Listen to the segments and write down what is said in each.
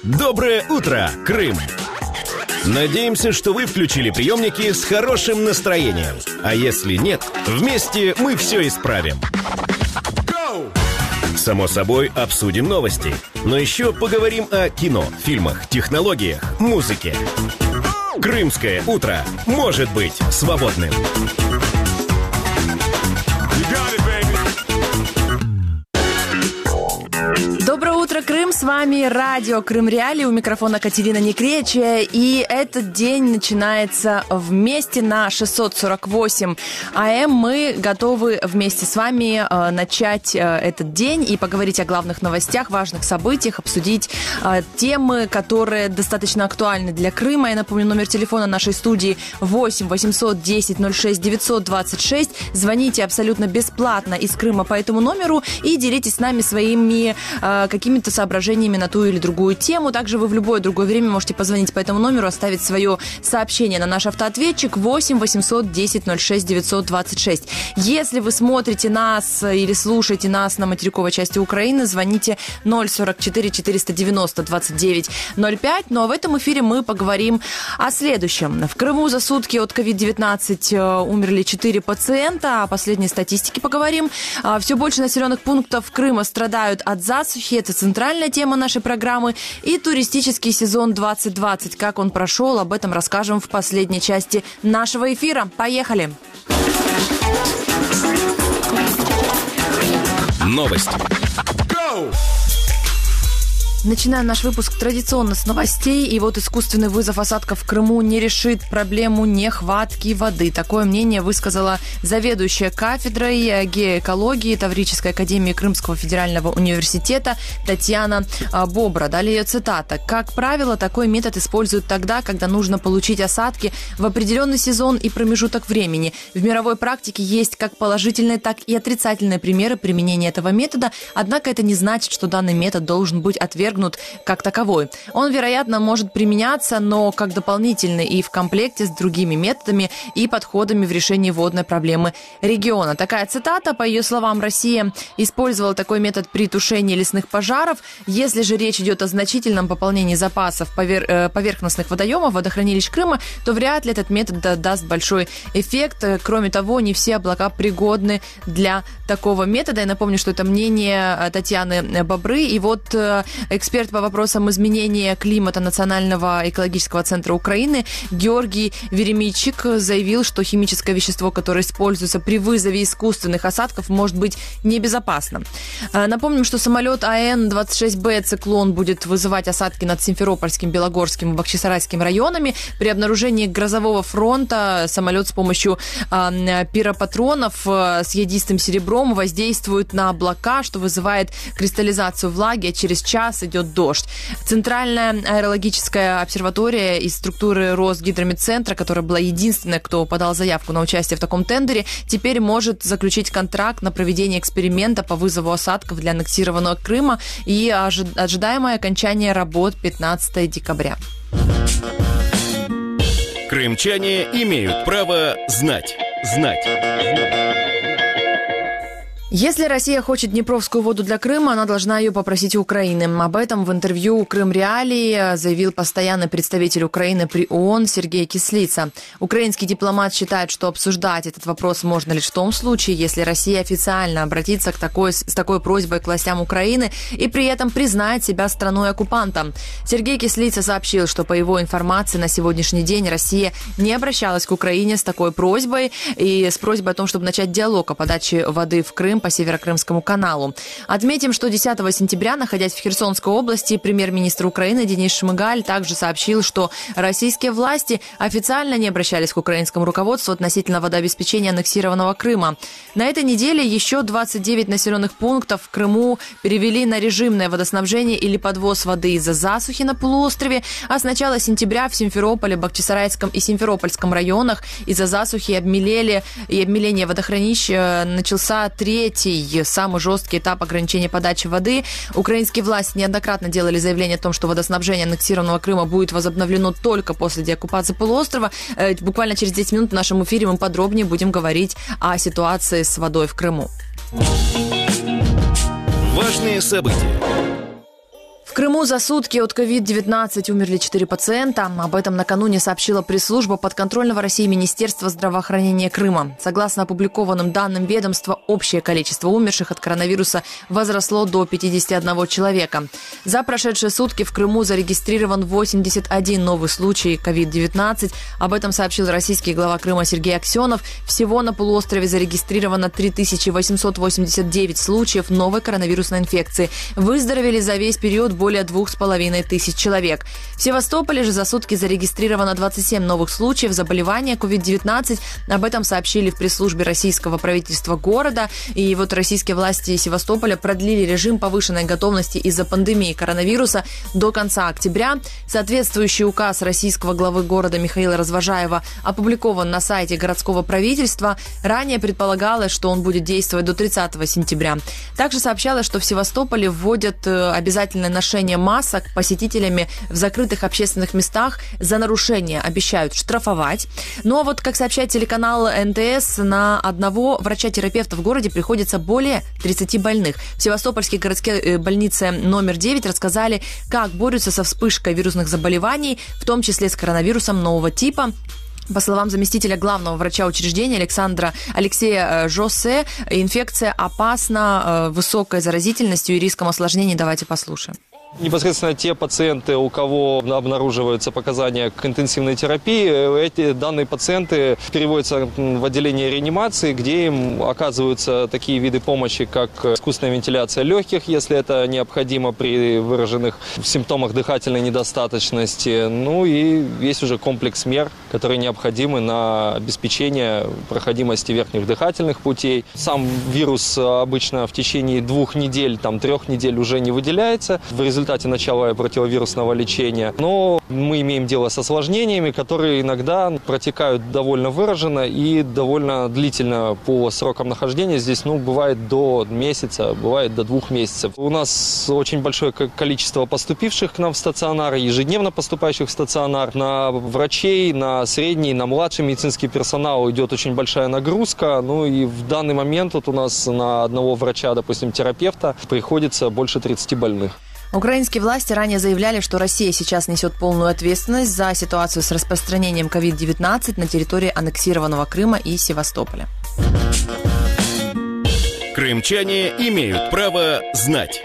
Доброе утро, Крым! Надеемся, что вы включили приемники с хорошим настроением. А если нет, вместе мы все исправим. Само собой, обсудим новости. Но еще поговорим о кино, фильмах, технологиях, музыке. Крымское утро может быть свободным. Доброе утро, Крым! С вами радио Крым Реалии, у микрофона Катерина Некречия. И этот день начинается вместе на 648 АМ. Мы готовы вместе с вами начать этот день и поговорить о главных новостях, важных событиях, обсудить темы, которые достаточно актуальны для Крыма. Я напомню, номер телефона нашей студии 8 810 06 926. Звоните абсолютно бесплатно из Крыма по этому номеру и делитесь с нами своими какими-то соображениями на ту или другую тему. Также вы в любое другое время можете позвонить по этому номеру, оставить свое сообщение на наш автоответчик 8 810 06 926. Если вы смотрите нас или слушаете нас на материковой части Украины, звоните 044 490 29 05. Ну а в этом эфире мы поговорим о следующем. В Крыму за сутки от COVID-19 умерли 4 пациента. О последней статистике поговорим. Все больше населенных пунктов Крыма страдают от засухи. Это центральная тема нашей программы. И туристический сезон 2020. Как он прошел, об этом расскажем в последней части нашего эфира. Поехали! Новости. Начинаем наш выпуск традиционно с новостей. И вот искусственный вызов осадков в Крыму не решит проблему нехватки воды. Такое мнение высказала заведующая кафедрой геоэкологии Таврической академии Крымского федерального университета Татьяна Бобра. Далее ее цитата. «Как правило, такой метод используют тогда, когда нужно получить осадки в определенный сезон и промежуток времени. В мировой практике есть как положительные, так и отрицательные примеры применения этого метода. Однако это не значит, что данный метод должен быть отвергнут как таковой. Он, вероятно, может применяться, но как дополнительный и в комплекте с другими методами и подходами в решении водной проблемы региона». Такая цитата. По ее словам, Россия использовала такой метод при тушении лесных пожаров. Если же речь идет о значительном пополнении запасов поверхностных водоемов, водохранилищ Крыма, то вряд ли этот метод даст большой эффект. Кроме того, не все облака пригодны для такого метода. Я напомню, что это мнение Татьяны Бобры. И вот эксперт по вопросам изменения климата Национального экологического центра Украины Георгий Веремейчик заявил, что химическое вещество, которое используется при вызове искусственных осадков, может быть небезопасно. Напомним, что самолет АН-26Б «Циклон» будет вызывать осадки над Симферопольским, Белогорским и Бахчисарайским районами. При обнаружении грозового фронта самолет с помощью пиропатронов с ядистым серебром воздействует на облака, что вызывает кристаллизацию влаги, а через час идет дождь. Центральная аэрологическая обсерватория из структуры Росгидромедцентра, которая была единственной, кто подал заявку на участие в таком тендере, теперь может заключить контракт на проведение эксперимента по вызову осадков для аннексированного Крыма, и ожидаемое окончание работ 15 декабря. Крымчане имеют право знать. Если Россия хочет днепровскую воду для Крыма, она должна ее попросить у Украины. Об этом в интервью «Крым Реалии» заявил постоянный представитель Украины при ООН Сергей Кислица. Украинский дипломат считает, что обсуждать этот вопрос можно лишь в том случае, если Россия официально обратится с такой просьбой к властям Украины и при этом признает себя страной-оккупантом. Сергей Кислица сообщил, что по его информации на сегодняшний день Россия не обращалась к Украине с такой просьбой и с просьбой о том, чтобы начать диалог о подаче воды в Крым по Северокрымскому каналу. Отметим, что 10 сентября, находясь в Херсонской области, премьер-министр Украины Денис Шмыгаль также сообщил, что российские власти официально не обращались к украинскому руководству относительно водообеспечения аннексированного Крыма. На этой неделе еще 29 населенных пунктов в Крыму перевели на режимное водоснабжение или подвоз воды из-за засухи на полуострове, а с начала сентября в Симферополе, Бахчисарайском и Симферопольском районах из-за засухи и обмеления водохранилищ начался третий, самый жесткий этап ограничения подачи воды. Украинские власти неоднократно делали заявление о том, что водоснабжение аннексированного Крыма будет возобновлено только после деоккупации полуострова. Буквально через 10 минут в нашем эфире мы подробнее будем говорить о ситуации с водой в Крыму. Важные события. Крыму за сутки от COVID-19 умерли 4 пациента. Об этом накануне сообщила пресс-служба подконтрольного России Министерства здравоохранения Крыма. Согласно опубликованным данным ведомства, общее количество умерших от коронавируса возросло до 51 человека. За прошедшие сутки в Крыму зарегистрирован 81 новый случай COVID-19. Об этом сообщил российский глава Крыма Сергей Аксенов. Всего на полуострове зарегистрировано 3889 случаев новой коронавирусной инфекции. Выздоровели за весь период более 2500 человек. В Севастополе же за сутки зарегистрировано 27 новых случаев заболевания COVID-19. Об этом сообщили в пресс-службе российского правительства города. И вот российские власти Севастополя продлили режим повышенной готовности из-за пандемии коронавируса до конца октября. Соответствующий указ российского главы города Михаила Развожаева опубликован на сайте городского правительства. Ранее предполагалось, что он будет действовать до 30 сентября. Также сообщалось, что в Севастополе вводят обязательное ношение масок посетителями в закрытых общественных местах. За нарушение обещают штрафовать. Но вот, как сообщает телеканал НТС, на одного врача-терапевта в городе приходится более 30 больных. В Севастопольской городской больнице номер 9 рассказали, как борются со вспышкой вирусных заболеваний, в том числе с коронавирусом нового типа. По словам заместителя главного врача учреждения Алексея Жосе, инфекция опасна высокой заразительностью и риском осложнений. Давайте послушаем. Непосредственно те пациенты, у кого обнаруживаются показания к интенсивной терапии, данные пациенты переводятся в отделение реанимации, где им оказываются такие виды помощи, как искусственная вентиляция легких, если это необходимо при выраженных симптомах дыхательной недостаточности. Ну и есть уже комплекс мер, которые необходимы на обеспечение проходимости верхних дыхательных путей. Сам вирус обычно в течение 2 недель, 3 недель уже не выделяется в результате начала противовирусного лечения. Но мы имеем дело с осложнениями, которые иногда протекают довольно выраженно и довольно длительно по срокам нахождения. Здесь бывает до месяца, бывает до 2 месяцев. У нас очень большое количество поступивших к нам в стационар, ежедневно поступающих в стационар. На врачей, на средний, на младший медицинский персонал идет очень большая нагрузка. И в данный момент у нас на одного врача, допустим, терапевта, приходится больше 30 больных. Украинские власти ранее заявляли, что Россия сейчас несет полную ответственность за ситуацию с распространением COVID-19 на территории аннексированного Крыма и Севастополя. Крымчане имеют право знать.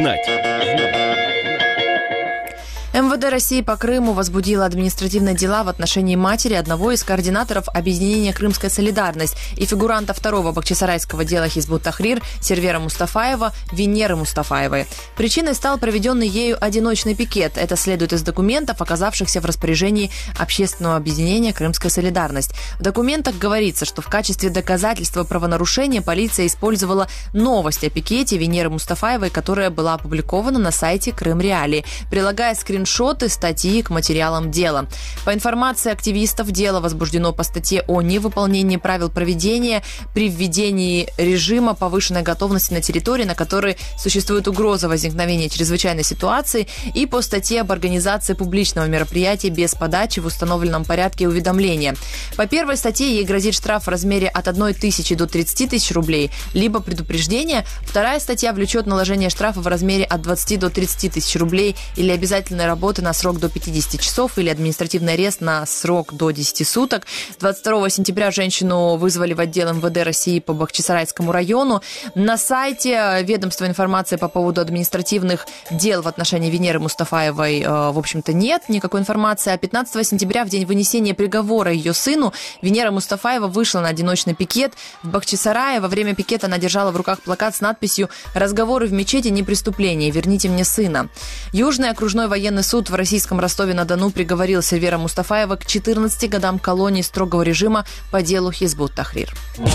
МВД России по Крыму возбудило административные дела в отношении матери одного из координаторов объединения «Крымская солидарность» и фигуранта второго бахчисарайского дела Хизбут-Тахрир Сервера Мустафаева Венеры Мустафаевой. Причиной стал проведенный ею одиночный пикет. Это следует из документов, оказавшихся в распоряжении общественного объединения «Крымская солидарность». В документах говорится, что в качестве доказательства правонарушения полиция использовала новость о пикете Венеры Мустафаевой, которая была опубликована на сайте Крым Реалии, прилагая скриншоты статьи к материалам дела. По информации активистов, дело возбуждено по статье о невыполнении правил проведения при введении режима повышенной готовности на территории, на которой существует угроза возникновения чрезвычайной ситуации, и по статье об организации публичного мероприятия без подачи в установленном порядке уведомления. По первой статье ей грозит штраф в размере от 1 тысячи до 30 тысяч рублей, либо предупреждение. Вторая статья влечет наложение штрафа в размере от 20 до 30 тысяч рублей или обязательной работы на срок до 50 часов или административный арест на срок до 10 суток. 22 сентября женщину вызвали в отдел МВД России по Бахчисарайскому району. На сайте ведомства информации по поводу административных дел в отношении Венеры Мустафаевой, в общем-то, нет никакой информации. А 15 сентября, в день вынесения приговора ее сыну, Венера Мустафаева вышла на одиночный пикет в Бахчисарае. Во время пикета она держала в руках плакат с надписью «Разговоры в мечети не преступление. Верните мне сына». Южный окружной военный суд в российском Ростове-на-Дону приговорил Сервера Мустафаева к 14 годам колонии строгого режима по делу Хизбут-Тахрир.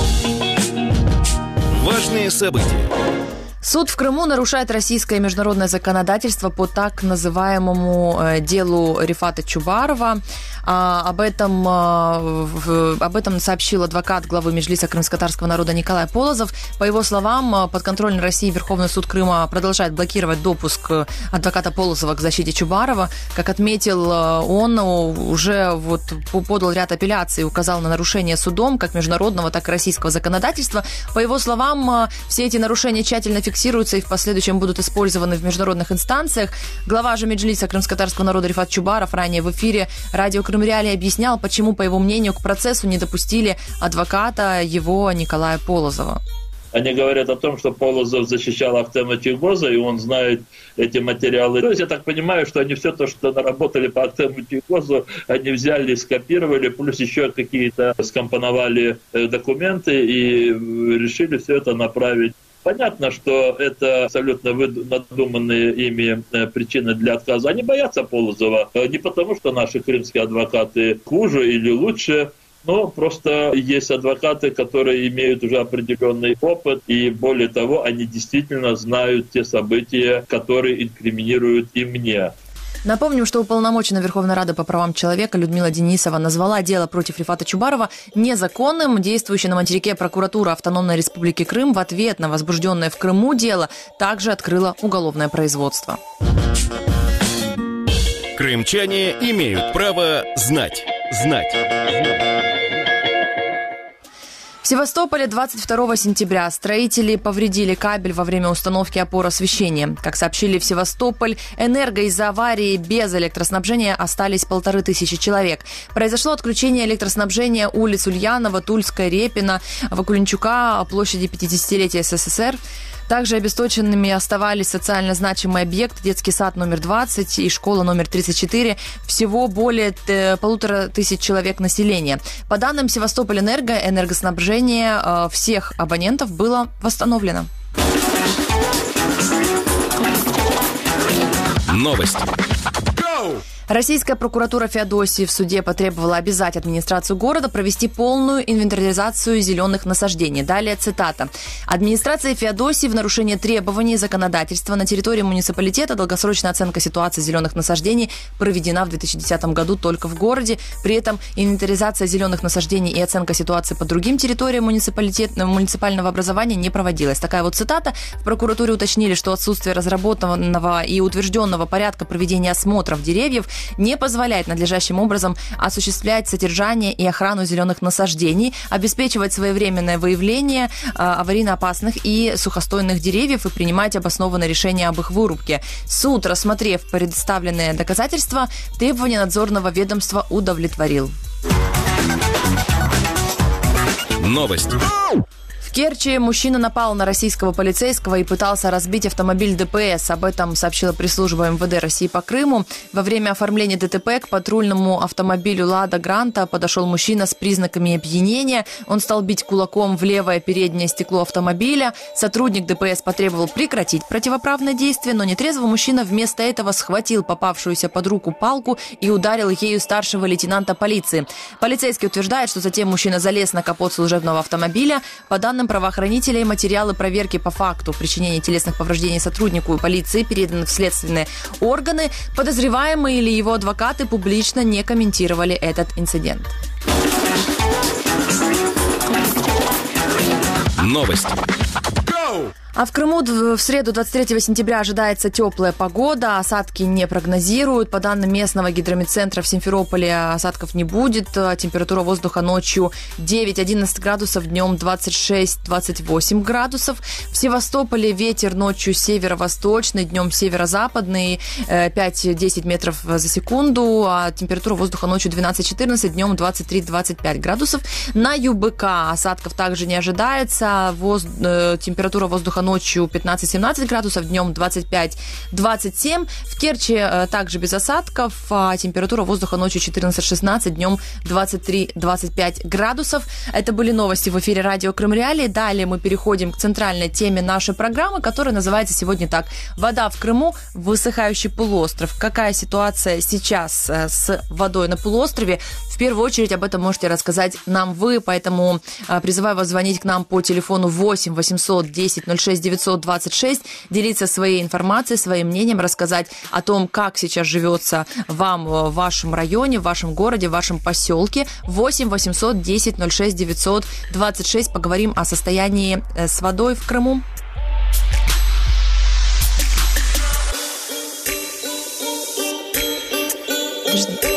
Важные события. Суд в Крыму нарушает российское и международное законодательство по так называемому делу Рифата Чубарова. Об этом сообщил адвокат главы Меджлиса крымско-татарского народа Николай Полозов. По его словам, подконтрольный России Верховный суд Крыма продолжает блокировать допуск адвоката Полозова к защите Чубарова. Как отметил он, уже подал ряд апелляций и указал на нарушение судом как международного, так и российского законодательства. По его словам, все эти нарушения тщательно фиксируются зафиксируются и в последующем будут использованы в международных инстанциях. Глава же Меджлиса крымско-татарского народа Рифат Чубаров ранее в эфире радио Крым Реалии объяснял, почему, по его мнению, к процессу не допустили адвоката его Николая Полозова. Они говорят о том, что Полозов защищал Ахтема Чийгоза, и он знает эти материалы. То есть я так понимаю, что они все то, что наработали по Ахтему Чийгозу, они взяли, скопировали, плюс еще какие-то скомпоновали документы и решили все это направить. Понятно, что это абсолютно надуманные ими причины для отказа. Они боятся Полозова не потому, что наши крымские адвокаты хуже или лучше, но просто есть адвокаты, которые имеют уже определенный опыт, и более того, они действительно знают те события, которые инкриминируют и мне. Напомним, что уполномоченная Верховной Рады по правам человека Людмила Денисова назвала дело против Рифата Чубарова незаконным. Действующая на материке прокуратура Автономной Республики Крым в ответ на возбужденное в Крыму дело также открыла уголовное производство. Крымчане имеют право знать. В Севастополе 22 сентября строители повредили кабель во время установки опор освещения. Как сообщили в Севастополь Энерго, из-за аварии без электроснабжения остались 1500 человек. Произошло отключение электроснабжения улиц Ульянова, Тульская, Репина, Вакуленчука, площади 50-летия СССР. Также обесточенными оставались социально значимый объект, детский сад номер 20 и школа номер 34. Всего более 1500 человек населения. По данным Севастополь-Энерго, энергоснабжение всех абонентов было восстановлено. Новости. Российская прокуратура Феодосии в суде потребовала обязать администрацию города провести полную инвентаризацию зеленых насаждений. Далее цитата. Администрация Феодосии в нарушение требований законодательства на территории муниципалитета долгосрочная оценка ситуации зеленых насаждений проведена в 2010 году только в городе. При этом инвентаризация зеленых насаждений и оценка ситуации по другим территориям муниципального образования не проводилась. Такая вот цитата. В прокуратуре уточнили, что отсутствие разработанного и утвержденного порядка проведения осмотров деревьев не позволяет надлежащим образом осуществлять содержание и охрану зеленых насаждений, обеспечивать своевременное выявление аварийно опасных и сухостойных деревьев и принимать обоснованное решение об их вырубке. Суд, рассмотрев представленные доказательства, требования надзорного ведомства удовлетворил. Новость. В Керчи мужчина напал на российского полицейского и пытался разбить автомобиль ДПС. Об этом сообщила пресс-служба МВД России по Крыму. Во время оформления ДТП к патрульному автомобилю «Лада Гранта» подошел мужчина с признаками опьянения. Он стал бить кулаком в левое переднее стекло автомобиля. Сотрудник ДПС потребовал прекратить противоправное действие, но нетрезвый мужчина вместо этого схватил попавшуюся под руку палку и ударил ею старшего лейтенанта полиции. Полицейский утверждает, что затем мужчина залез на капот служебного автомобиля. По данным правоохранителей, материалы проверки по факту причинения телесных повреждений сотруднику полиции переданы в следственные органы. Подозреваемые или его адвокаты публично не комментировали этот инцидент. Новости. А в Крыму в среду 23 сентября ожидается теплая погода, осадки не прогнозируют. По данным местного гидрометцентра, в Симферополе осадков не будет. Температура воздуха ночью 9-11 градусов, днем 26-28 градусов. В Севастополе ветер ночью северо-восточный, днем северо-западный 5-10 метров за секунду, а температура воздуха ночью 12-14, днем 23-25 градусов. На ЮБК осадков также не ожидается. Температура воздуха ночью 15-17 градусов, днем 25-27. В Керчи также без осадков, а температура воздуха ночью 14-16, днем 23-25 градусов. Это были новости в эфире радио Крым Реалии. Далее мы переходим к центральной теме нашей программы, которая называется сегодня так: «Вода в Крыму, высыхающий полуостров». Какая ситуация сейчас с водой на полуострове? В первую очередь об этом можете рассказать нам вы, поэтому призываю вас звонить к нам по телефону 8 800 10 06 926, делиться своей информацией, своим мнением, рассказать о том, как сейчас живется вам в вашем районе, в вашем городе, в вашем поселке. 8 800 10 06 926. Поговорим о состоянии с водой в Крыму. Подожди.